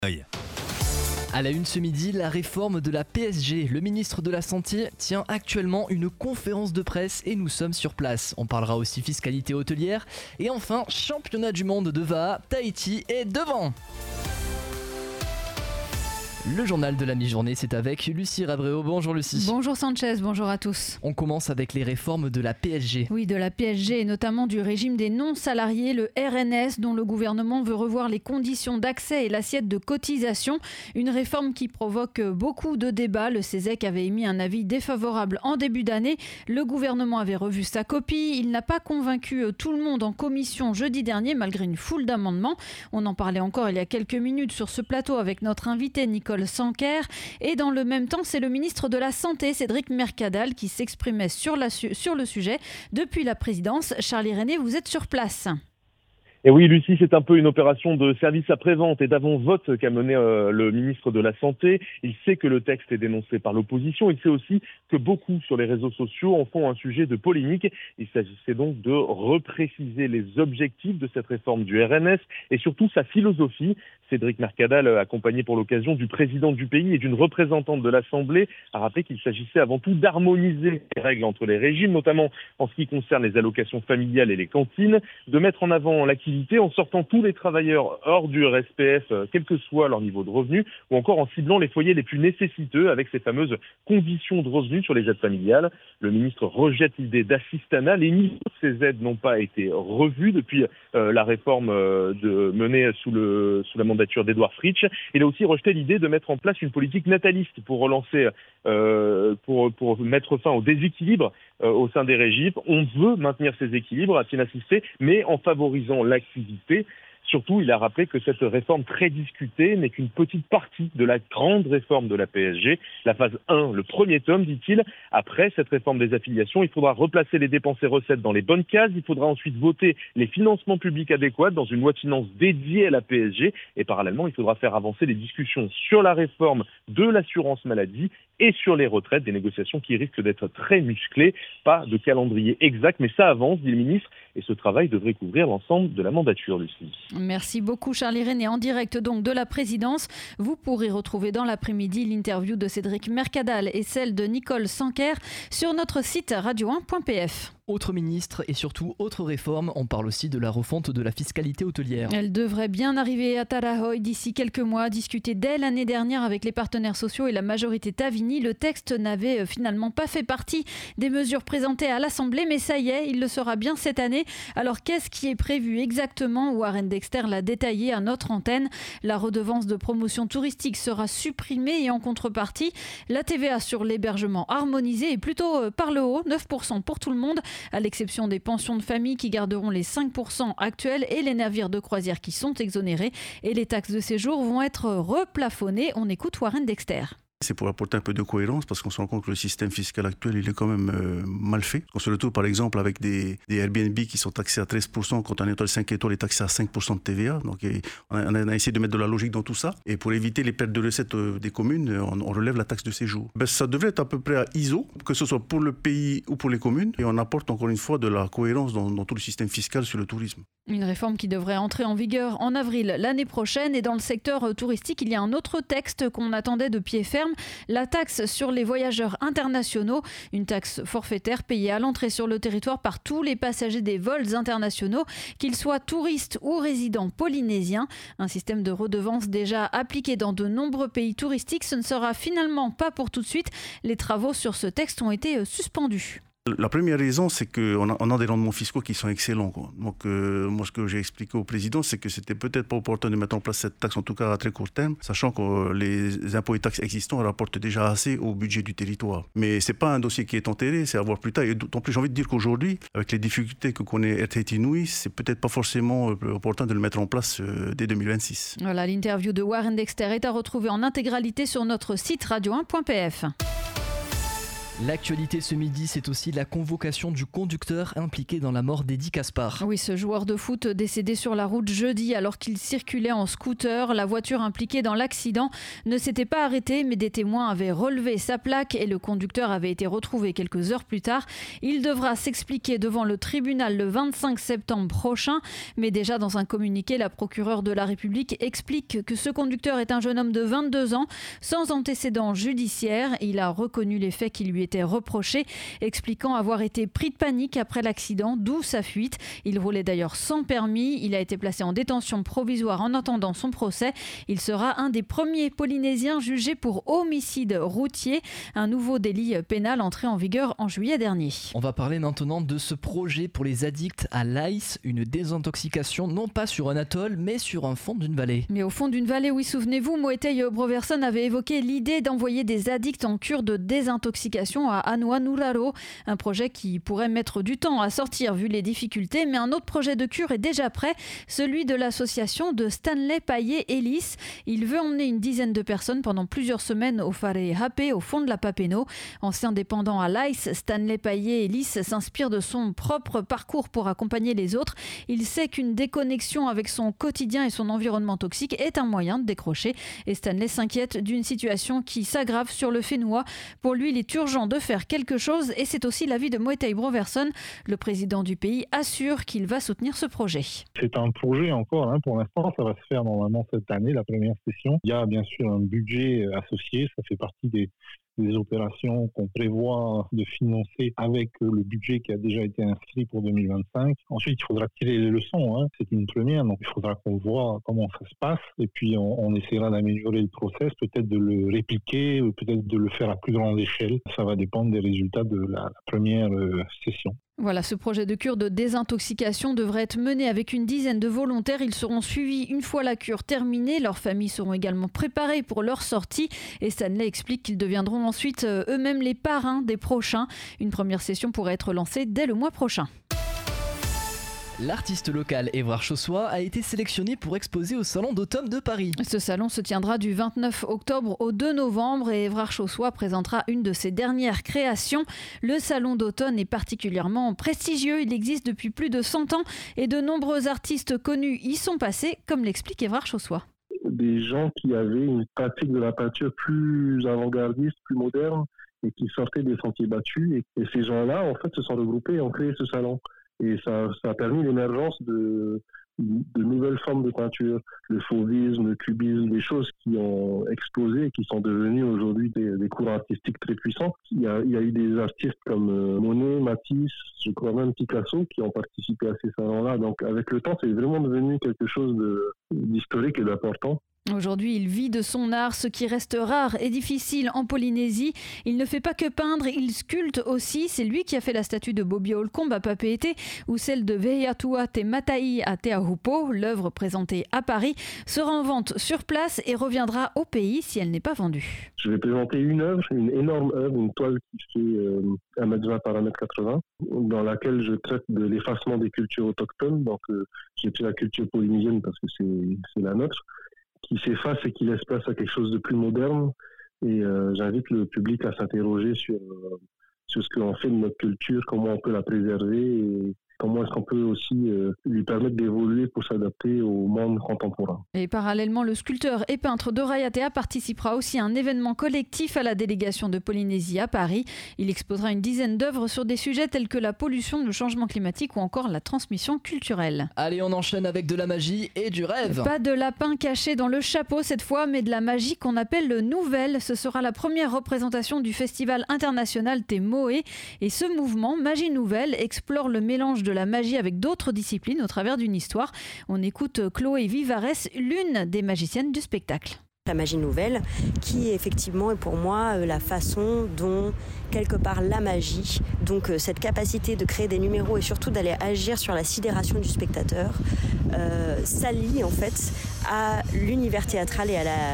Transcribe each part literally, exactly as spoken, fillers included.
À la une ce midi, la réforme de la P S G. Le ministre de la Santé tient actuellement une conférence de presse et nous sommes sur place. On parlera aussi fiscalité hôtelière et enfin championnat du monde de V A A. Tahiti est devant. Le journal de la mi-journée, c'est avec Lucie Rabreo. Bonjour Lucie. Bonjour Sanchez, bonjour à tous. On commence avec les réformes de la P S G. Oui, de la P S G et notamment du régime des non-salariés, le R N S, dont le gouvernement veut revoir les conditions d'accès et l'assiette de cotisation. Une réforme qui provoque beaucoup de débats. Le Césec avait émis un avis défavorable en début d'année. Le gouvernement avait revu sa copie. Il n'a pas convaincu tout le monde en commission jeudi dernier, malgré une foule d'amendements. On en parlait encore il y a quelques minutes sur ce plateau avec notre invité Nicole Sanquer. Et dans le même temps, c'est le ministre de la Santé, Cédric Mercadal, qui s'exprimait sur, la, sur le sujet depuis la présidence. Charlie René, vous êtes sur place. Et oui, Lucie, c'est un peu une opération de service après-vente et d'avant-vote qu'a mené euh, le ministre de la Santé. Il sait que le texte est dénoncé par l'opposition. Il sait aussi que beaucoup sur les réseaux sociaux en font un sujet de polémique. Il s'agissait donc de repréciser les objectifs de cette réforme du R N S et surtout sa philosophie. Cédric Mercadal, accompagné pour l'occasion du président du pays et d'une représentante de l'Assemblée, a rappelé qu'il s'agissait avant tout d'harmoniser les règles entre les régimes, notamment en ce qui concerne les allocations familiales et les cantines, de mettre en avant l'activité en sortant tous les travailleurs hors du R S P F, quel que soit leur niveau de revenu, ou encore en ciblant les foyers les plus nécessiteux avec ces fameuses conditions de revenus sur les aides familiales. Le ministre rejette l'idée d'assistanat. Les niveaux de ces aides n'ont pas été revus depuis euh, la réforme euh, de, menée sous, le, sous la mandature d'Édouard Fritsch. Il a aussi rejeté l'idée de mettre en place une politique nataliste pour relancer, euh, pour, pour mettre fin au déséquilibre euh, au sein des régimes. On veut maintenir ces équilibres, a-t-il insisté, mais en favorisant l'activité. Surtout, il a rappelé que cette réforme très discutée n'est qu'une petite partie de la grande réforme de la P S G. La phase un, le premier tome, dit-il. Après cette réforme des affiliations, il faudra replacer les dépenses et recettes dans les bonnes cases. Il faudra ensuite voter les financements publics adéquats dans une loi de finances dédiée à la P S G. Et parallèlement, il faudra faire avancer les discussions sur la réforme de l'assurance maladie et sur les retraites, des négociations qui risquent d'être très musclées. Pas de calendrier exact, mais ça avance, dit le ministre. Et ce travail devrait couvrir l'ensemble de la mandature, Lucie. Merci beaucoup Charlie René. En direct donc de la présidence, vous pourrez retrouver dans l'après-midi l'interview de Cédric Mercadal et celle de Nicole Sanquer sur notre site radio un point p f. Autre ministre et surtout autre réforme, on parle aussi de la refonte de la fiscalité hôtelière. Elle devrait bien arriver à Tarahoy d'ici quelques mois. Discuté dès l'année dernière avec les partenaires sociaux et la majorité Tavini, le texte n'avait finalement pas fait partie des mesures présentées à l'Assemblée, mais ça y est, il le sera bien cette année. Alors qu'est-ce qui est prévu exactement? Warren Dexter l'a détaillé à notre antenne. La redevance de promotion touristique sera supprimée et en contrepartie, la T V A sur l'hébergement harmonisé est plutôt par le haut, neuf pour cent pour tout le monde, à l'exception des pensions de famille qui garderont les cinq pour cent actuels et les navires de croisière qui sont exonérés. Et les taxes de séjour vont être replafonnées. On écoute Warren Dexter. C'est pour apporter un peu de cohérence parce qu'on se rend compte que le système fiscal actuel il est quand même euh, mal fait. On se retrouve par exemple avec des, des Airbnb qui sont taxés à treize pour cent quand un hôtel cinq étoiles est taxé à cinq pour cent de T V A. Donc et, on, a, on a essayé de mettre de la logique dans tout ça. Et pour éviter les pertes de recettes euh, des communes, on, on relève la taxe de séjour. Ben, ça devrait être à peu près à I S O, que ce soit pour le pays ou pour les communes. Et on apporte encore une fois de la cohérence dans, dans tout le système fiscal sur le tourisme. Une réforme qui devrait entrer en vigueur en avril l'année prochaine. Et dans le secteur touristique, il y a un autre texte qu'on attendait de pied ferme, la taxe sur les voyageurs internationaux, une taxe forfaitaire payée à l'entrée sur le territoire par tous les passagers des vols internationaux, qu'ils soient touristes ou résidents polynésiens. Un système de redevance déjà appliqué dans de nombreux pays touristiques. Ce ne sera finalement pas pour tout de suite. Les travaux sur ce texte ont été suspendus. La première raison, c'est qu'on a, on a des rendements fiscaux qui sont excellents, quoi. Donc, euh, moi, ce que j'ai expliqué au président, c'est que c'était peut-être pas opportun de mettre en place cette taxe, en tout cas à très court terme, sachant que euh, les impôts et taxes existants rapportent déjà assez au budget du territoire. Mais c'est pas un dossier qui est enterré, c'est à voir plus tard. Et d'autant plus, j'ai envie de dire qu'aujourd'hui, avec les difficultés que connaît Air Tahiti Nui, c'est peut-être pas forcément euh, opportun de le mettre en place euh, dès deux mille vingt-six. Voilà, l'interview de Warren Dexter est à retrouver en intégralité sur notre site radio un point p f. L'actualité ce midi, c'est aussi la convocation du conducteur impliqué dans la mort d'Eddy Caspar. Oui, ce joueur de foot décédé sur la route jeudi alors qu'il circulait en scooter. La voiture impliquée dans l'accident ne s'était pas arrêtée, mais des témoins avaient relevé sa plaque et le conducteur avait été retrouvé quelques heures plus tard. Il devra s'expliquer devant le tribunal le vingt-cinq septembre prochain. Mais déjà dans un communiqué, la procureure de la République explique que ce conducteur est un jeune homme de vingt-deux ans, sans antécédents judiciaires. Il a reconnu les faits qui lui étaient reproché, expliquant avoir été pris de panique après l'accident, d'où sa fuite. Il roulait d'ailleurs sans permis. Il a été placé en détention provisoire en attendant son procès. Il sera un des premiers Polynésiens jugés pour homicide routier, un nouveau délit pénal entré en vigueur en juillet dernier. On va parler maintenant de ce projet pour les addicts à l'ice, une désintoxication non pas sur un atoll mais sur un fond d'une vallée. Mais au fond d'une vallée, oui, souvenez-vous, Moetai Broverson avait évoqué l'idée d'envoyer des addicts en cure de désintoxication à Anuanuraro, un projet qui pourrait mettre du temps à sortir vu les difficultés, mais un autre projet de cure est déjà prêt, celui de l'association de Stanley Payet-Ellis. Il veut emmener une dizaine de personnes pendant plusieurs semaines au Whare Hape, au fond de la Papineau. Ancien dépendant à l'Ice, Stanley Payet-Ellis s'inspire de son propre parcours pour accompagner les autres. Il sait qu'une déconnexion avec son quotidien et son environnement toxique est un moyen de décrocher, et Stanley s'inquiète d'une situation qui s'aggrave sur le Fénois. Pour lui, il est urgent de faire quelque chose et c'est aussi l'avis de Moetai Broverson. Le président du pays assure qu'il va soutenir ce projet. C'est un projet encore, hein, pour l'instant, ça va se faire normalement cette année, la première session. Il y a bien sûr un budget associé, ça fait partie des, des opérations qu'on prévoit de financer avec le budget qui a déjà été inscrit pour deux mille vingt-cinq. Ensuite, il faudra tirer les leçons, hein. C'est une première, donc il faudra qu'on voit comment ça se passe et puis on, on essaiera d'améliorer le process, peut-être de le répliquer ou peut-être de le faire à plus grande échelle. Ça va dépendre des résultats de la, la première euh, session. Voilà, ce projet de cure de désintoxication devrait être mené avec une dizaine de volontaires. Ils seront suivis une fois la cure terminée. Leurs familles seront également préparées pour leur sortie. Et Stanley explique qu'ils deviendront ensuite eux-mêmes les parrains des prochains. Une première session pourrait être lancée dès le mois prochain. L'artiste local Évrard Chaussois a été sélectionné pour exposer au Salon d'automne de Paris. Ce salon se tiendra du vingt-neuf octobre au deux novembre et Évrard Chaussois présentera une de ses dernières créations. Le Salon d'automne est particulièrement prestigieux. Il existe depuis plus de cent ans et de nombreux artistes connus y sont passés, comme l'explique Évrard Chaussois. Des gens qui avaient une pratique de la peinture plus avant-gardiste, plus moderne et qui sortaient des sentiers battus. Et, et ces gens-là, en fait, se sont regroupés et ont créé ce salon. Et ça, ça a permis l'émergence de, de nouvelles formes de peinture, le fauvisme, le cubisme, des choses qui ont explosé et qui sont devenues aujourd'hui des, des courants artistiques très puissants. Il y a, il y a eu des artistes comme Monet, Matisse, je crois même Picasso qui ont participé à ces salons-là. Donc avec le temps, c'est vraiment devenu quelque chose de, d'historique et d'important. Aujourd'hui, il vit de son art, ce qui reste rare et difficile en Polynésie. Il ne fait pas que peindre, il sculpte aussi. C'est lui qui a fait la statue de Bobby Holcomb à Papeete ou celle de Vehiatua Te Matai à Te Ahupo. L'œuvre présentée à Paris sera en vente sur place et reviendra au pays si elle n'est pas vendue. Je vais présenter une œuvre, une énorme œuvre, une toile qui fait euh, un mètre vingt par un mètre quatre-vingts, dans laquelle je traite de l'effacement des cultures autochtones. Donc, euh, j'ai pris la culture polynésienne parce que c'est, c'est la nôtre, qui s'efface et qui laisse place à quelque chose de plus moderne. Et euh, j'invite le public à s'interroger sur, euh, sur ce qu'on fait de notre culture, comment on peut la préserver et comment est-ce qu'on peut aussi euh, lui permettre d'évoluer pour s'adapter au monde contemporain. Et parallèlement, le sculpteur et peintre Dora Yatea participera aussi à un événement collectif à la délégation de Polynésie à Paris. Il exposera une dizaine d'œuvres sur des sujets tels que la pollution, le changement climatique ou encore la transmission culturelle. Allez, on enchaîne avec de la magie et du rêve. Pas de lapin caché dans le chapeau cette fois, mais de la magie qu'on appelle le nouvelle. Ce sera la première représentation du festival international Te Moe. Et ce mouvement, Magie Nouvelle, explore le mélange de de la magie avec d'autres disciplines au travers d'une histoire. On écoute Chloé Vivares, l'une des magiciennes du spectacle. La magie nouvelle, qui effectivement est pour moi la façon dont quelque part la magie, donc cette capacité de créer des numéros et surtout d'aller agir sur la sidération du spectateur, euh, s'allie en fait à l'univers théâtral et à la,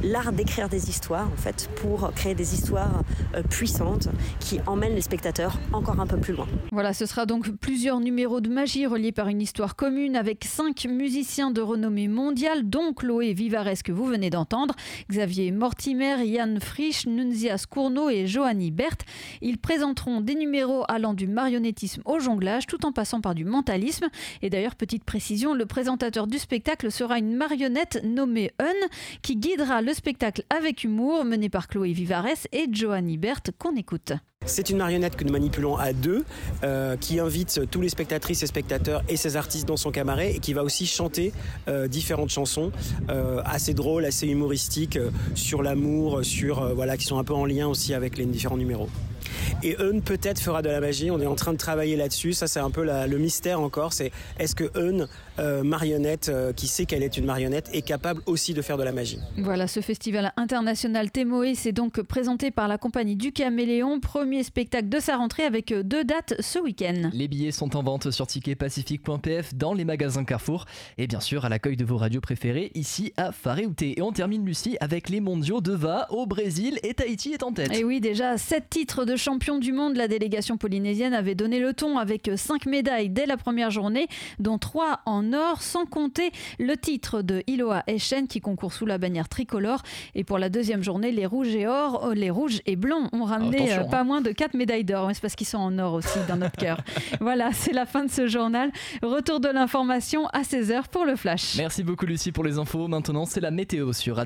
l'art d'écrire des histoires en fait pour créer des histoires euh, puissantes qui emmènent les spectateurs encore un peu plus loin. Voilà, ce sera donc plusieurs numéros de magie reliés par une histoire commune avec cinq musiciens de renommée mondiale, dont Chloé Vivares que vous venez d'entendre, Xavier Mortimer, Yann Frisch, Nunzias Cournot et Johanny Berth. Ils présenteront des numéros allant du marionnettisme au jonglage tout en passant par du mentalisme. Et d'ailleurs, petite précision, le présentateur du spectacle sera une marionnette nommée Eun qui guidera le spectacle avec humour, mené par Chloé Vivares et Johanny Berth qu'on écoute. C'est une marionnette que nous manipulons à deux, euh, qui invite tous les spectatrices et spectateurs et ses artistes dans son cabaret et qui va aussi chanter euh, différentes chansons euh, assez drôles, assez humoristiques euh, sur l'amour, sur euh, voilà, qui sont un peu en lien aussi avec les différents numéros. Et Eun peut-être fera de la magie, on est en train de travailler là-dessus, ça c'est un peu la, le mystère encore, c'est est-ce que Eun, euh, marionnette, euh, qui sait qu'elle est une marionnette, est capable aussi de faire de la magie. Voilà, ce festival international Témoé s'est donc présenté par la compagnie du Caméléon, premier spectacle de sa rentrée avec deux dates ce week-end. Les billets sont en vente sur ticket pacifique point p f dans les magasins Carrefour et bien sûr à l'accueil de vos radios préférées ici à Fare-Outé. Et on termine Lucie avec les mondiaux de V A au Brésil et Tahiti est en tête. Et oui, déjà sept titres de champion du monde, la délégation polynésienne avait donné le ton avec cinq médailles dès la première journée, dont trois en or, sans compter le titre de Iloa Echen qui concourt sous la bannière tricolore. Et pour la deuxième journée, les rouges et or, les rouges et blancs ont ramené Attention, euh, pas hein. moins de quatre médailles d'or. C'est parce qu'ils sont en or aussi dans notre cœur. Voilà, c'est la fin de ce journal. Retour de l'information à seize heures pour le Flash. Merci beaucoup Lucie pour les infos. Maintenant, c'est la météo sur